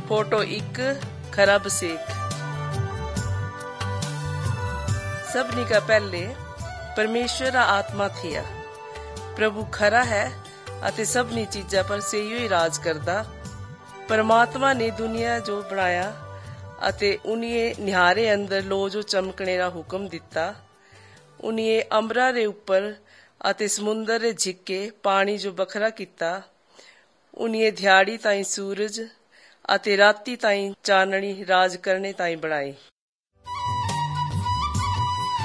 Photo 1 खरा बसेक। सबनी का पहले परमेश्वर आत्मा थिया। प्रभु खरा है अते सबनी चीजा पर सेही ही राज करदा। परमात्मा ने दुनिया जो बनाया अते उन्हें निहारे अंदर लो जो चमकने का हुक्म दिता। उन्हें अमरा रे ऊपर अते समुंदर रे झिक्के पानी जो बखरा किता। उन्हें ध्याड़ी ताई सूरज अते राती ताई चाननी राज करने ताई बनाई।